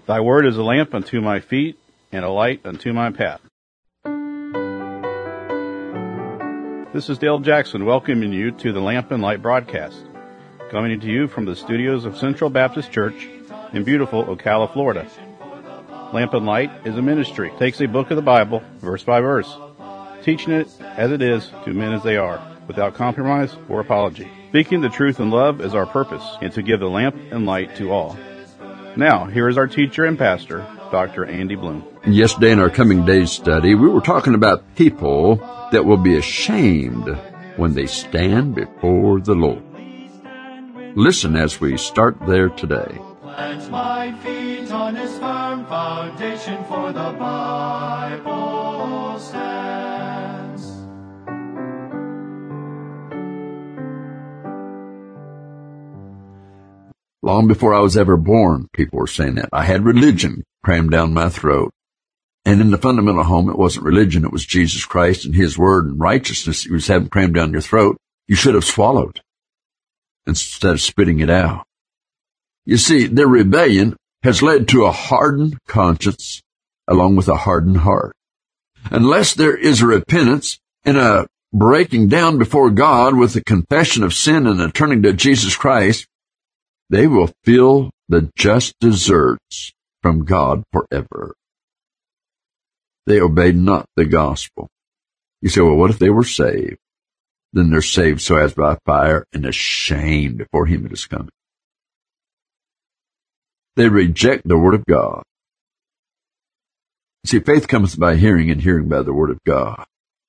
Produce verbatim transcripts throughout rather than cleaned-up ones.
Thy word is a lamp unto my feet and a light unto my path. This is Dale Jackson welcoming you to the Lamp and Light broadcast, coming to you from the studios of Central Baptist Church in beautiful Ocala, Florida. Lamp and Light is a ministry, takes a book of the Bible, verse by verse, teaching it as it is to men as they are, without compromise or apology. Speaking the truth in love is our purpose, and to give the lamp and light to all. Now, here is our teacher and pastor, Doctor Andy Bloom. Yesterday in our Coming Days study, we were talking about people that will be ashamed when they stand before the Lord. Listen as we start there today. Plant my feet on his firm foundation, for the Bible stands. Long before I was ever born, people were saying that. I had religion crammed down my throat. And in the fundamental home, it wasn't religion, it was Jesus Christ and His Word and righteousness He was having crammed down your throat. You should have swallowed instead of spitting it out. You see, their rebellion has led to a hardened conscience along with a hardened heart. Unless there is a repentance and a breaking down before God with a confession of sin and a turning to Jesus Christ, they will feel the just deserts from God forever. They obeyed not the gospel. You say, well, what if they were saved? Then they're saved so as by fire and ashamed before Him that is coming. They reject the Word of God. See, faith cometh by hearing, and hearing by the Word of God.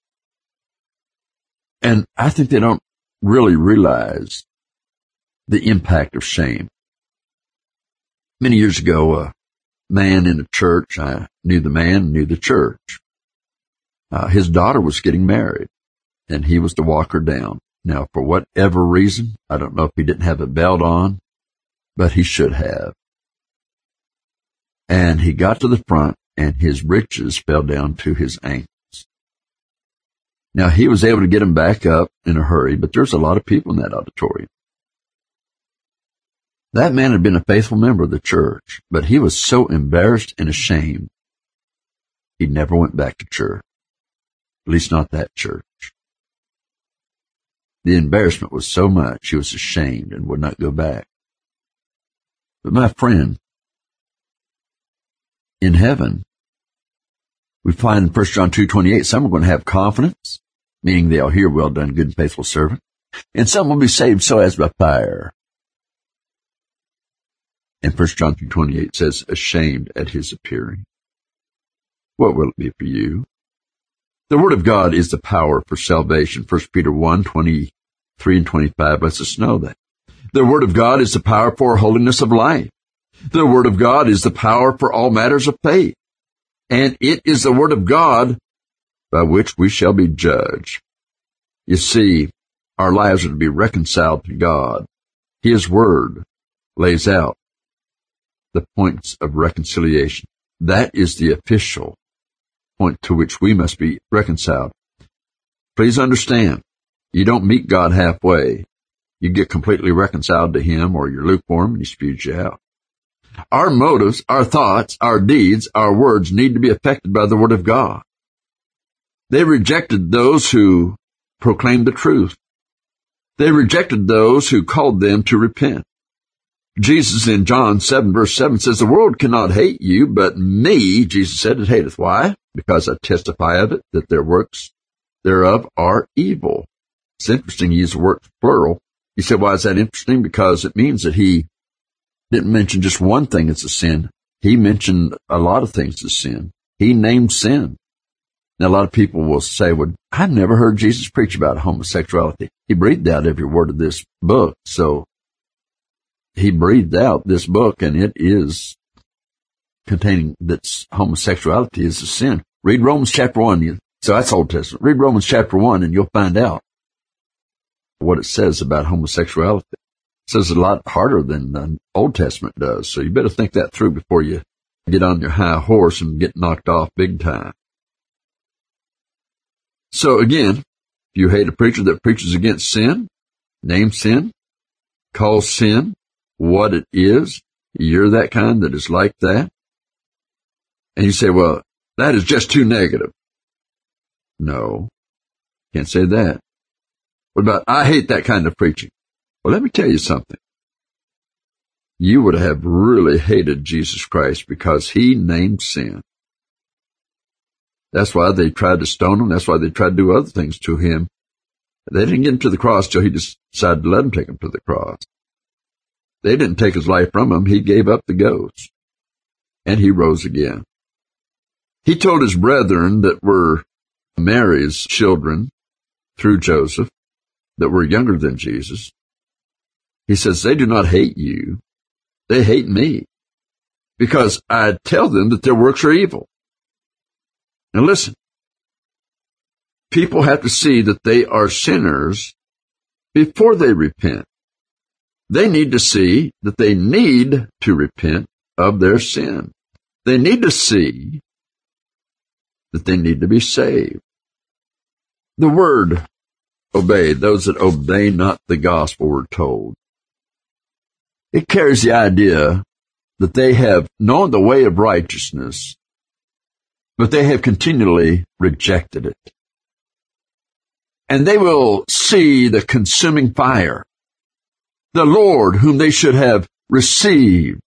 And I think they don't really realize the impact of shame. Many years ago, a man in a church, I knew the man, knew the church. Uh, his daughter was getting married, and he was to walk her down. Now, for whatever reason, I don't know if he didn't have a belt on, but he should have. And he got to the front, and his breeches fell down to his ankles. Now, he was able to get him back up in a hurry, but there's a lot of people in that auditorium. That man had been a faithful member of the church, but he was so embarrassed and ashamed, he never went back to church. At least not that church. The embarrassment was so much, he was ashamed and would not go back. But my friend, in heaven, we find in First John two twenty-eight, some are going to have confidence, meaning they'll hear, well done, good and faithful servant, and some will be saved so as by fire. And First John two twenty-eight says, ashamed at His appearing. What will it be for you? The Word of God is the power for salvation. First Peter one twenty-three and twenty-five lets us know that. The Word of God is the power for holiness of life. The Word of God is the power for all matters of faith. And it is the Word of God by which we shall be judged. You see, our lives are to be reconciled to God. His Word lays out the points of reconciliation. That is the official point to which we must be reconciled. Please understand, you don't meet God halfway. You get completely reconciled to Him, or you're lukewarm and He spews you out. Our motives, our thoughts, our deeds, our words need to be affected by the Word of God. They rejected those who proclaimed the truth. They rejected those who called them to repent. Jesus in John seven verse seven says, the world cannot hate you, but me, Jesus said, it hateth. Why? Because I testify of it, that their works thereof are evil. It's interesting, he used the word plural. You say, why is that interesting? Because it means that he didn't mention just one thing as a sin. He mentioned a lot of things as sin. He named sin. Now, a lot of people will say, well, I've never heard Jesus preach about homosexuality. He breathed out every word of this book, so He breathed out this book, and it is containing that homosexuality is a sin. Read Romans chapter one. So that's Old Testament. Read Romans chapter one, and you'll find out what it says about homosexuality. It says a lot harder than the Old Testament does. So you better think that through before you get on your high horse and get knocked off big time. So again, if you hate a preacher that preaches against sin, name sin, call sin what it is, you're that kind that is like that, And you say, well, that is just too negative. No, can't say that. What about, I hate that kind of preaching? Well, let me tell you something. You would have really hated Jesus Christ because he named sin. That's why they tried to stone him. That's why they tried to do other things to him. They didn't get him to the cross till he decided to let him take him to the cross. They didn't take his life from him. He gave up the ghost. And he rose again. He told his brethren that were Mary's children through Joseph, that were younger than Jesus. He says, they do not hate you. They hate me because I tell them that their works are evil. Now listen, people have to see that they are sinners before they repent. They need to see that they need to repent of their sin. They need to see that they need to be saved. The word obey, those that obey not the gospel, we're told. It carries the idea that they have known the way of righteousness, but they have continually rejected it. And they will see the consuming fire, the Lord whom they should have received,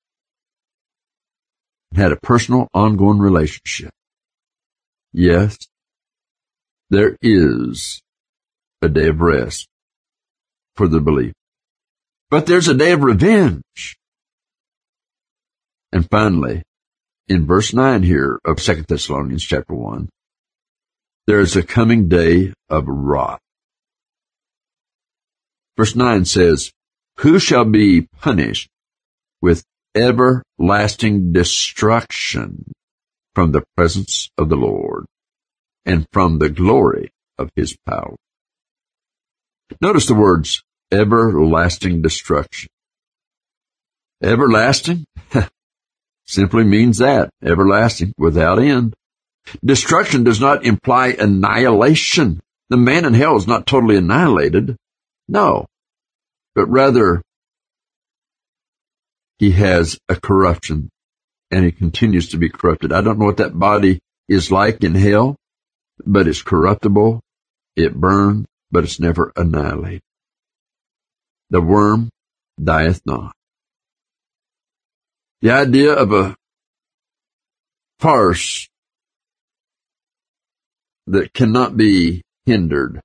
and had a personal, ongoing relationship. Yes, there is a day of rest for the believer. But there's a day of revenge. And finally, in verse nine here of Second Thessalonians chapter one, there is a coming day of wrath. Verse nine says, who shall be punished with everlasting destruction from the presence of the Lord and from the glory of his power. Notice the words, everlasting destruction. Everlasting simply means that, everlasting, without end. Destruction does not imply annihilation. The man in hell is not totally annihilated. No, but rather he has a corruption and he continues to be corrupted. I don't know what that body is like in hell, but it's corruptible. It burns, but it's never annihilated. The worm dieth not. The idea of a farce that cannot be hindered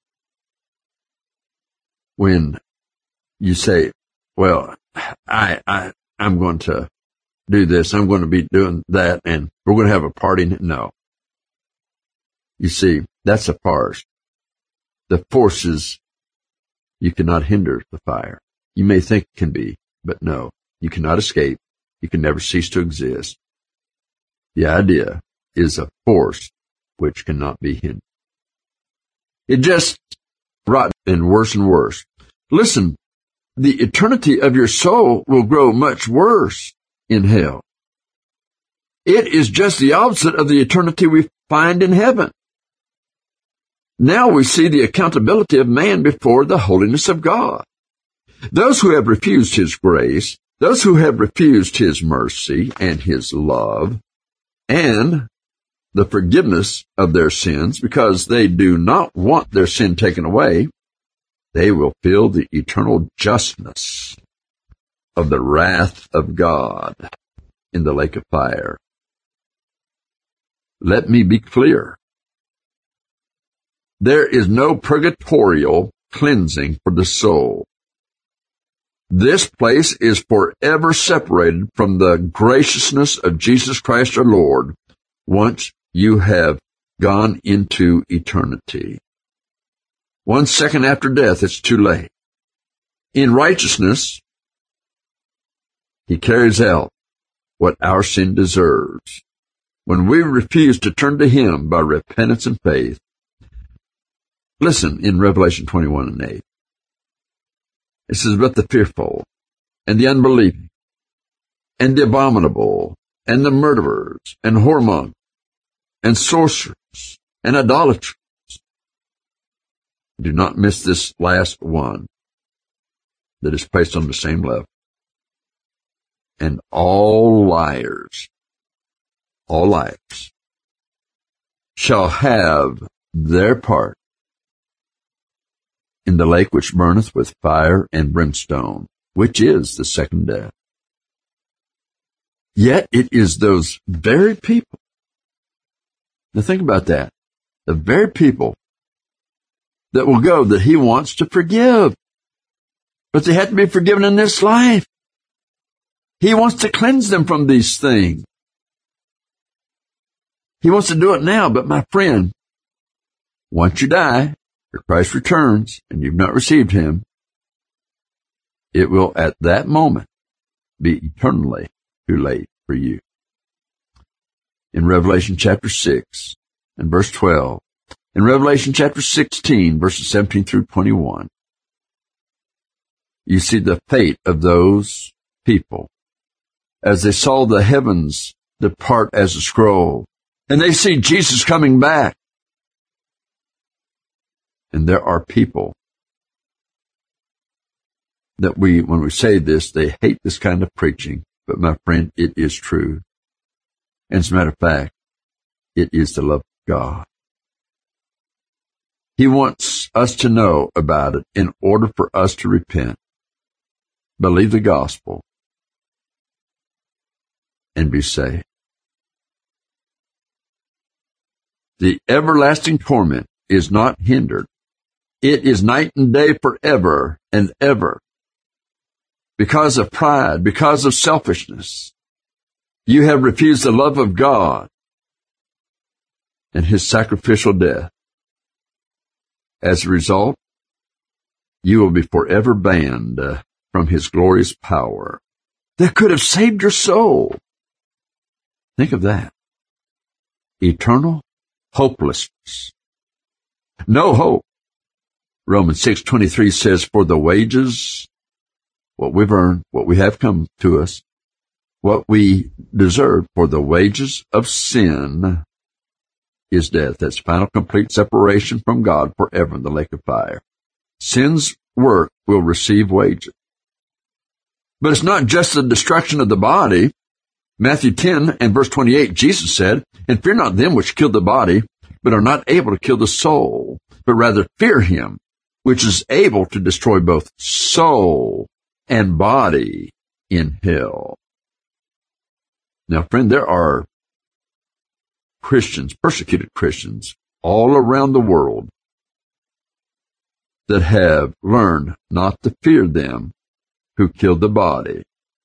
when you say, well, I, I, I'm going to do this, I'm going to be doing that, and we're going to have a party. No. You see, that's a farce. The forces, you cannot hinder the fire. You may think it can be, but no, you cannot escape. You can never cease to exist. The idea is a force which cannot be hindered. It just rots and worse and worse. Listen, the eternity of your soul will grow much worse in hell. It is just the opposite of the eternity we find in heaven. Now we see the accountability of man before the holiness of God. Those who have refused his grace, those who have refused his mercy and his love, and the forgiveness of their sins, because they do not want their sin taken away, they will feel the eternal justness of the wrath of God in the lake of fire. Let me be clear. There is no purgatorial cleansing for the soul. This place is forever separated from the graciousness of Jesus Christ our Lord once you have gone into eternity. One second after death, it's too late. In righteousness, he carries out what our sin deserves. When we refuse to turn to him by repentance and faith, listen in Revelation twenty-one and eight. It says, but the fearful, and the unbelieving, and the abominable, and the murderers, and whoremongers, and sorcerers, and idolaters. Do not miss this last one that is placed on the same level. And all liars. all liars, shall have their part in the lake which burneth with fire and brimstone, which is the second death. Yet it is those very people. Now think about that. The very people that will go that he wants to forgive. But they have to be forgiven in this life. He wants to cleanse them from these things. He wants to do it now, but my friend, once you die, or Christ returns, and you've not received him, it will at that moment be eternally too late for you. In Revelation chapter six and verse twelve, in Revelation chapter sixteen, verses seventeen through twenty-one, you see the fate of those people as they saw the heavens depart as a scroll, and they see Jesus coming back. And there are people that we, when we say this, they hate this kind of preaching. But my friend, it is true. And as a matter of fact, it is the love of God. He wants us to know about it in order for us to repent, believe the gospel, and be saved. The everlasting torment is not hindered. It is night and day forever and ever. Because of pride, because of selfishness, you have refused the love of God and his sacrificial death. As a result, you will be forever banned uh, from his glorious power that could have saved your soul. Think of that. Eternal hopelessness. No hope. Romans six twenty-three says, for the wages, what we've earned, what we have come to us, what we deserve, for the wages of sin is death. That's final complete separation from God forever in the lake of fire. Sin's work will receive wages. But it's not just the destruction of the body. Matthew ten and verse twenty-eight, Jesus said, and fear not them which kill the body, but are not able to kill the soul, but rather fear him, which is able to destroy both soul and body in hell. Now, friend, there are Christians, persecuted Christians, all around the world that have learned not to fear them who killed the body,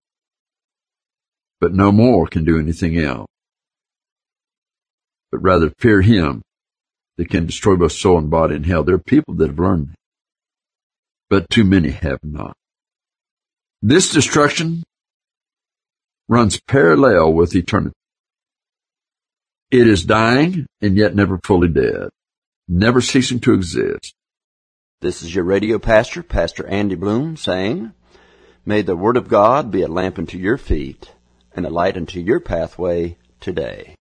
but no more can do anything else, but rather fear him that can destroy both soul and body in hell. There are people that have learned that, but too many have not. This destruction runs parallel with eternity. It is dying and yet never fully dead, never ceasing to exist. This is your radio pastor, Pastor Andy Bloom, saying, may the Word of God be a lamp unto your feet and a light unto your pathway today.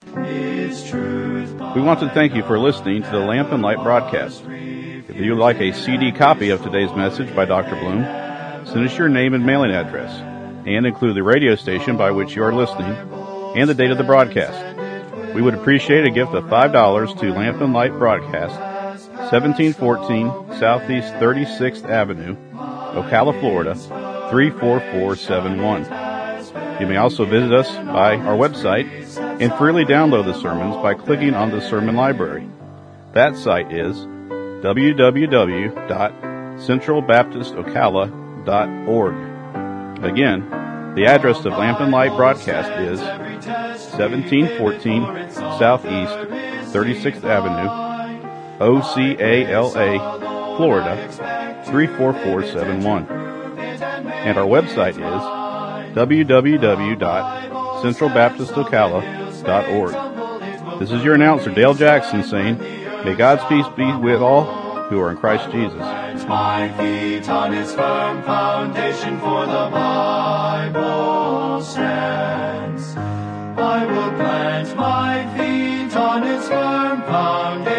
We want to thank you for listening to the Lamp and Light broadcast. If you'd like a C D copy of today's message by Doctor Bloom, send us your name and mailing address, and include the radio station by which you are listening and the date of the broadcast. We would appreciate a gift of five dollars to Lamp and Light Broadcast, seventeen fourteen Southeast thirty-sixth Avenue, Ocala, Florida, three four four seven one. You may also visit us by our website and freely download the sermons by clicking on the Sermon Library. That site is w w w dot central baptist ocala dot org. Again, the address of Lamp and Light Broadcast is seventeen fourteen Southeast thirty-sixth Avenue, O C A L A, Florida, three four four seven one. And our website is w w w dot central baptist ocala dot org. This is your announcer, Dale Jackson, saying, may God's peace be with all who are in Christ Jesus. My feet on his firm foundation, for the Bible stands. I will plant my feet on his firm foundation.